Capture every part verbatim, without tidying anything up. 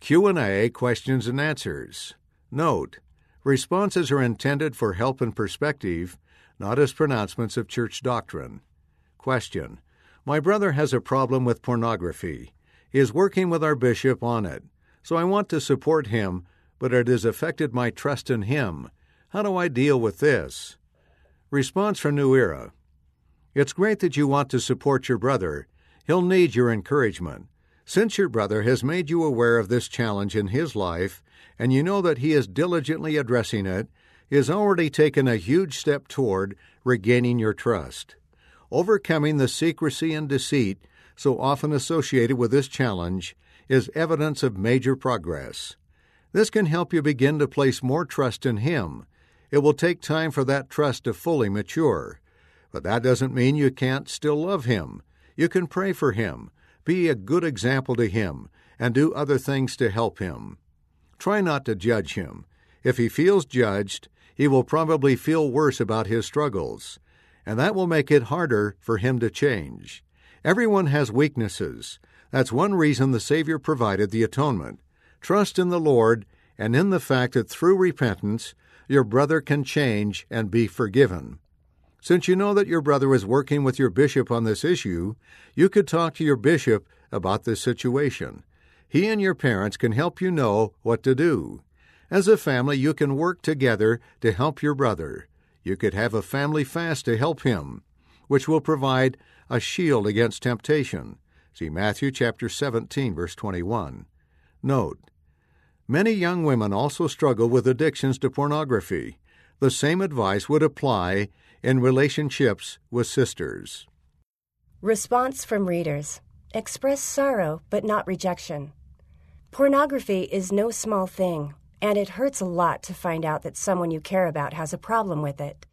Q and A, questions and answers. Note: responses are intended for help and perspective, not as pronouncements of church doctrine. Question: My brother has a problem with pornography. He is working with our bishop on it, so I want to support him, but it has affected my trust in him. How do I deal with this? Response from New Era: It's great that you want to support your brother. He'll need your encouragement. Since your brother has made you aware of this challenge in his life, and you know that he is diligently addressing it, he has already taken a huge step toward regaining your trust. Overcoming the secrecy and deceit so often associated with this challenge is evidence of major progress. This can help you begin to place more trust in him. It will take time for that trust to fully mature. But that doesn't mean you can't still love him. You can pray for him, be a good example to him, and do other things to help him. Try not to judge him. If he feels judged, he will probably feel worse about his struggles, and that will make it harder for him to change. Everyone has weaknesses. That's one reason the Savior provided the atonement. Trust in the Lord and in the fact that through repentance, your brother can change and be forgiven. Since you know that your brother is working with your bishop on this issue, you could talk to your bishop about this situation. He and your parents can help you know what to do. As a family, you can work together to help your brother. You could have a family fast to help him, which will provide a shield against temptation. See Matthew chapter seventeen, verse twenty-one. Note: many young women also struggle with addictions to pornography. The same advice would apply in relationships with sisters. Response from readers: express sorrow but not rejection. Pornography is no small thing, and it hurts a lot to find out that someone you care about has a problem with it.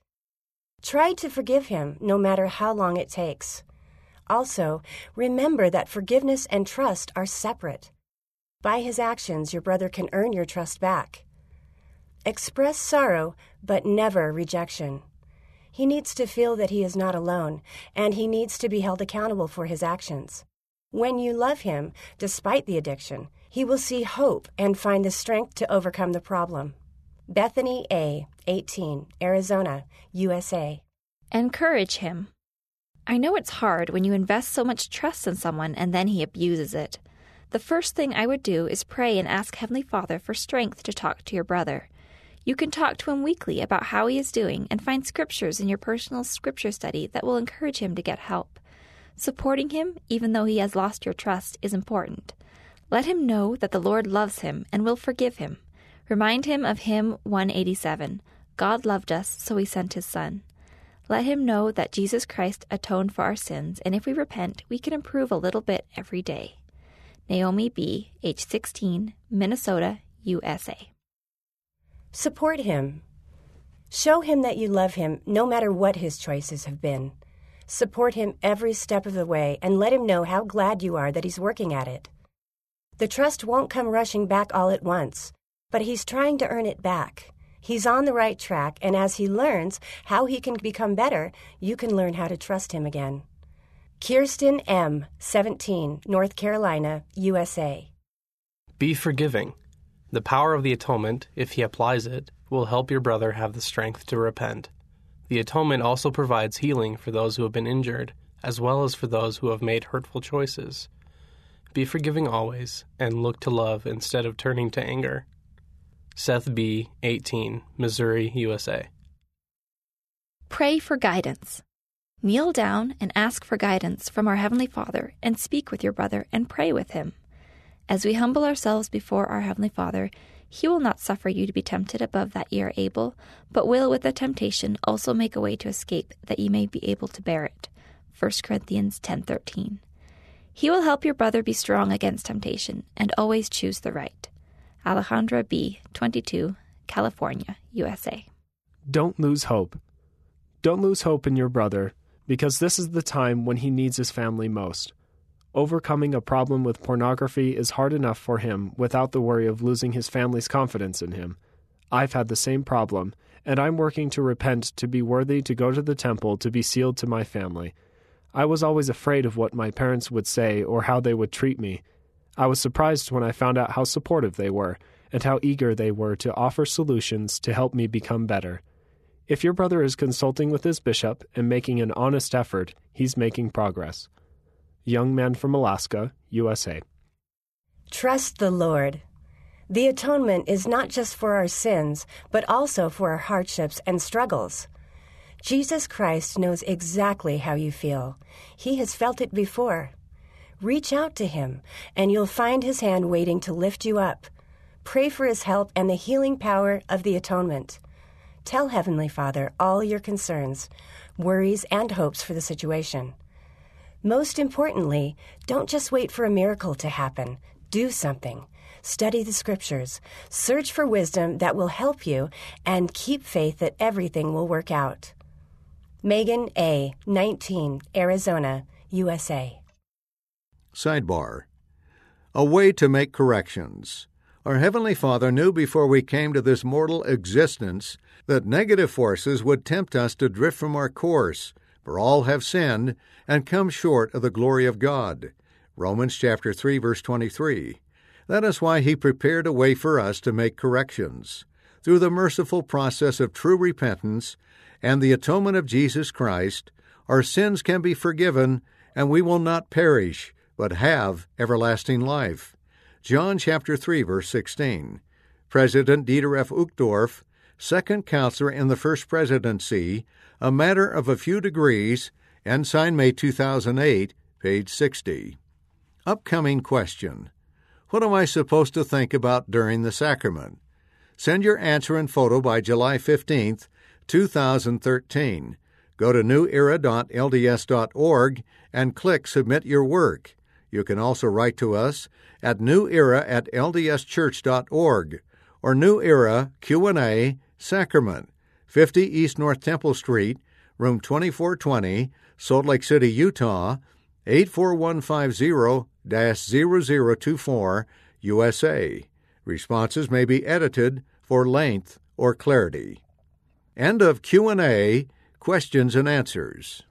Try to forgive him no matter how long it takes. Also, remember that forgiveness and trust are separate. By his actions, your brother can earn your trust back. Express sorrow, but never rejection. He needs to feel that he is not alone, and he needs to be held accountable for his actions. When you love him, despite the addiction, he will see hope and find the strength to overcome the problem. Bethany A., eighteen, Arizona, U S A. Encourage him. I know it's hard when you invest so much trust in someone and then he abuses it. The first thing I would do is pray and ask Heavenly Father for strength to talk to your brother. You can talk to him weekly about how he is doing and find scriptures in your personal scripture study that will encourage him to get help. Supporting him, even though he has lost your trust, is important. Let him know that the Lord loves him and will forgive him. Remind him of hymn one eighty-seven, God loved us, so he sent his Son. Let him know that Jesus Christ atoned for our sins, and if we repent, we can improve a little bit every day. Naomi B., age sixteen, Minnesota, U S A. Support him. Show him that you love him no matter what his choices have been. Support him every step of the way and let him know how glad you are that he's working at it. The trust won't come rushing back all at once, but he's trying to earn it back. He's on the right track, and as he learns how he can become better, you can learn how to trust him again. Kirsten M., seventeen, North Carolina, U S A. Be forgiving. The power of the atonement, if he applies it, will help your brother have the strength to repent. The atonement also provides healing for those who have been injured, as well as for those who have made hurtful choices. Be forgiving always, and look to love instead of turning to anger. Seth B., eighteen, Missouri, U S A. Pray for guidance. Kneel down and ask for guidance from our Heavenly Father and speak with your brother and pray with him. As we humble ourselves before our Heavenly Father, He will not suffer you to be tempted above that ye are able, but will with the temptation also make a way to escape, that ye may be able to bear it. First Corinthians ten thirteen. He will help your brother be strong against temptation and always choose the right. Alejandra B., twenty-two, California, U S A. Don't lose hope. Don't lose hope in your brother, because this is the time when he needs his family most. Overcoming a problem with pornography is hard enough for him without the worry of losing his family's confidence in him. I've had the same problem, and I'm working to repent to be worthy to go to the temple to be sealed to my family. I was always afraid of what my parents would say or how they would treat me. I was surprised when I found out how supportive they were and how eager they were to offer solutions to help me become better. If your brother is consulting with his bishop and making an honest effort, he's making progress. Young man from Alaska, U S A. Trust the Lord. The atonement is not just for our sins, but also for our hardships and struggles. Jesus Christ knows exactly how you feel. He has felt it before. Reach out to him, and you'll find his hand waiting to lift you up. Pray for his help and the healing power of the atonement. Tell Heavenly Father all your concerns, worries, and hopes for the situation. Most importantly, don't just wait for a miracle to happen. Do something. Study the Scriptures. Search for wisdom that will help you, and keep faith that everything will work out. Megan A., nineteen, Arizona, U S A. Sidebar. A way to make corrections. Our Heavenly Father knew before we came to this mortal existence that negative forces would tempt us to drift from our course, for all have sinned and come short of the glory of God. Romans chapter three, verse twenty-three. That is why he prepared a way for us to make corrections. Through the merciful process of true repentance and the atonement of Jesus Christ, our sins can be forgiven, and we will not perish, but have everlasting life. John chapter three, verse sixteen. President Dieter F. Uchtdorf, second counselor in the First Presidency, A Matter of a Few Degrees, Ensign, May two thousand eight, page sixty. Upcoming question. What am I supposed to think about during the sacrament? Send your answer and photo by July fifteenth, two thousand thirteen. Go to new era dot l d s dot org and click Submit Your Work. You can also write to us at newera at l d s church dot org or New Era Q and A Sacrament, fifty East North Temple Street, room twenty-four twenty, Salt Lake City, Utah, eight four one five zero dash zero zero two four, U S A. Responses may be edited for length or clarity. End of Q and A, questions and answers.